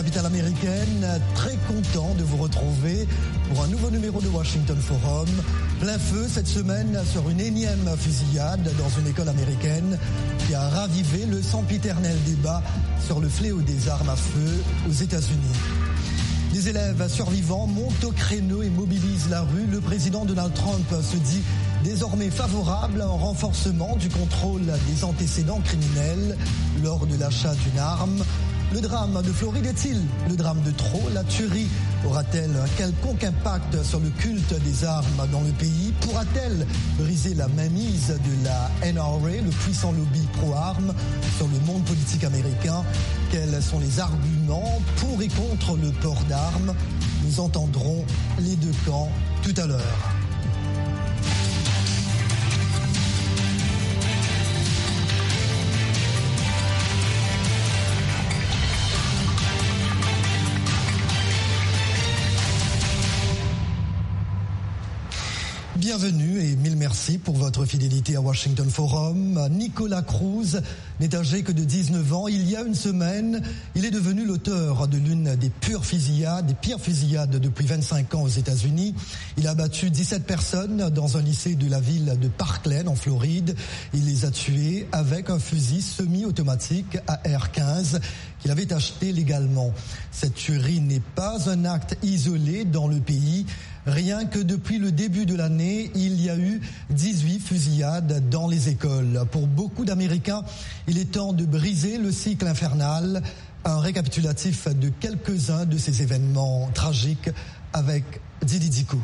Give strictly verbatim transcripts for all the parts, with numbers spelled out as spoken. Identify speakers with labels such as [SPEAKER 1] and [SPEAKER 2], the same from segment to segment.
[SPEAKER 1] capitale américaine, très content de vous retrouver pour un nouveau numéro de Washington Forum. Plein feu cette semaine sur une énième fusillade dans une école américaine qui a ravivé le sempiternel débat sur le fléau des armes à feu aux États-Unis. Les élèves survivants montent au créneau et mobilisent la rue. Le président Donald Trump se dit désormais favorable à un renforcement du contrôle des antécédents criminels lors de l'achat d'une arme. Le drame de Floride est-il le drame de trop? La tuerie aura-t-elle un quelconque impact sur le culte des armes dans le pays? Pourra-t-elle briser la mainmise de la N R A, le puissant lobby pro-armes, sur le monde politique américain? Quels sont les arguments pour et contre le port d'armes? Nous entendrons les deux camps tout à l'heure. Bienvenue et mille merci pour votre fidélité à Washington Forum. Nicolas Cruz n'est âgé que de dix-neuf ans. Il y a une semaine, il est devenu l'auteur de l'une des pures fusillades, des pires fusillades depuis vingt-cinq ans aux États-Unis. Il a abattu dix-sept personnes dans un lycée de la ville de Parkland en Floride. Il les a tuées avec un fusil semi-automatique A R quinze qu'il avait acheté légalement. Cette tuerie n'est pas un acte isolé dans le pays. Rien que depuis le début de l'année, il y a eu dix-huit fusillades dans les écoles. Pour beaucoup d'Américains, il est temps de briser le cycle infernal. Un récapitulatif de quelques-uns de ces événements tragiques avec Didi Dikou.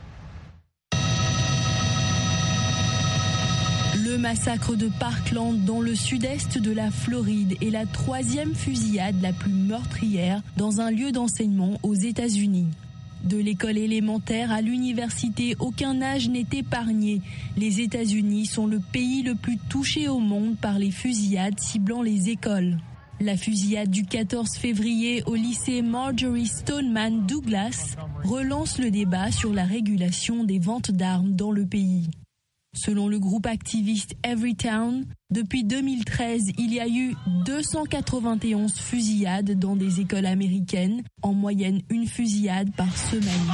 [SPEAKER 2] Le massacre de Parkland dans le sud-est de la Floride est la troisième fusillade la plus meurtrière dans un lieu d'enseignement aux États-Unis. De l'école élémentaire à l'université, aucun âge n'est épargné. Les États-Unis sont le pays le plus touché au monde par les fusillades ciblant les écoles. La fusillade du quatorze février au lycée Marjory Stoneman Douglas relance le débat sur la régulation des ventes d'armes dans le pays. Selon le groupe activiste Everytown, depuis deux mille treize, il y a eu deux cent quatre-vingt-onze fusillades dans des écoles américaines, en moyenne une fusillade par semaine.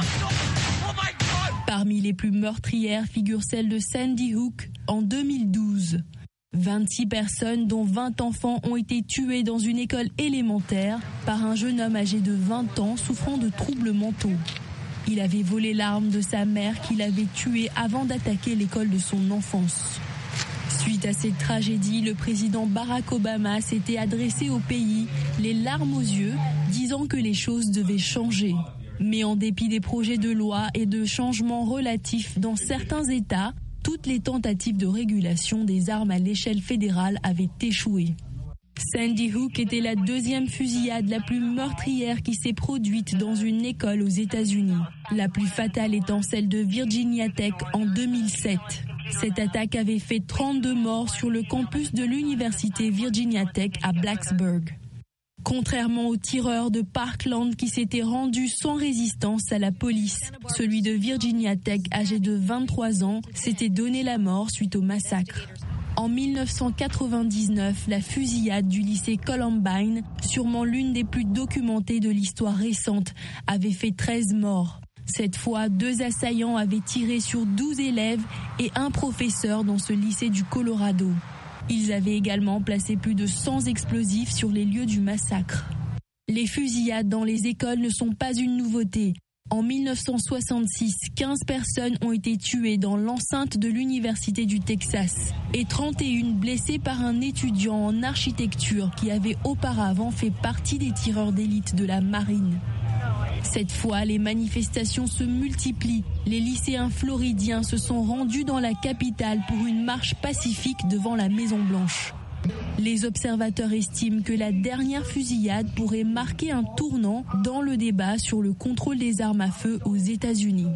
[SPEAKER 2] Parmi les plus meurtrières figure celle de Sandy Hook en deux mille douze. vingt-six personnes, dont vingt enfants, ont été tuées dans une école élémentaire par un jeune homme âgé de vingt ans souffrant de troubles mentaux. Il avait volé l'arme de sa mère qu'il avait tuée avant d'attaquer l'école de son enfance. Suite à cette tragédie, le président Barack Obama s'était adressé au pays, les larmes aux yeux, disant que les choses devaient changer. Mais en dépit des projets de loi et de changements relatifs dans certains États, toutes les tentatives de régulation des armes à l'échelle fédérale avaient échoué. Sandy Hook était la deuxième fusillade la plus meurtrière qui s'est produite dans une école aux États-Unis. La plus fatale étant celle de Virginia Tech en deux mille sept. Cette attaque avait fait trente-deux morts sur le campus de l'université Virginia Tech à Blacksburg. Contrairement au tireur de Parkland qui s'était rendu sans résistance à la police, celui de Virginia Tech, âgé de vingt-trois ans, s'était donné la mort suite au massacre. En mille neuf cent quatre-vingt-dix-neuf, la fusillade du lycée Columbine, sûrement l'une des plus documentées de l'histoire récente, avait fait treize morts. Cette fois, deux assaillants avaient tiré sur douze élèves et un professeur dans ce lycée du Colorado. Ils avaient également placé plus de cent explosifs sur les lieux du massacre. Les fusillades dans les écoles ne sont pas une nouveauté. En mille neuf cent soixante-six, quinze personnes ont été tuées dans l'enceinte de l'Université du Texas et trente et une blessées par un étudiant en architecture qui avait auparavant fait partie des tireurs d'élite de la marine. Cette fois, les manifestations se multiplient. Les lycéens floridiens se sont rendus dans la capitale pour une marche pacifique devant la Maison-Blanche. Les observateurs estiment que la dernière fusillade pourrait marquer un tournant dans le débat sur le contrôle des armes à feu aux États-Unis.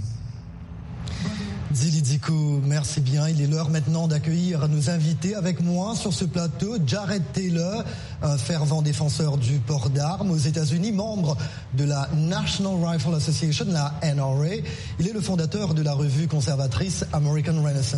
[SPEAKER 1] Didi Dikou, merci bien. Il est l'heure maintenant d'accueillir nos invités. Avec moi sur ce plateau, Jared Taylor, un fervent défenseur du port d'armes aux États-Unis, membre de la National Rifle Association, la N R A. Il est le fondateur de la revue conservatrice American Renaissance.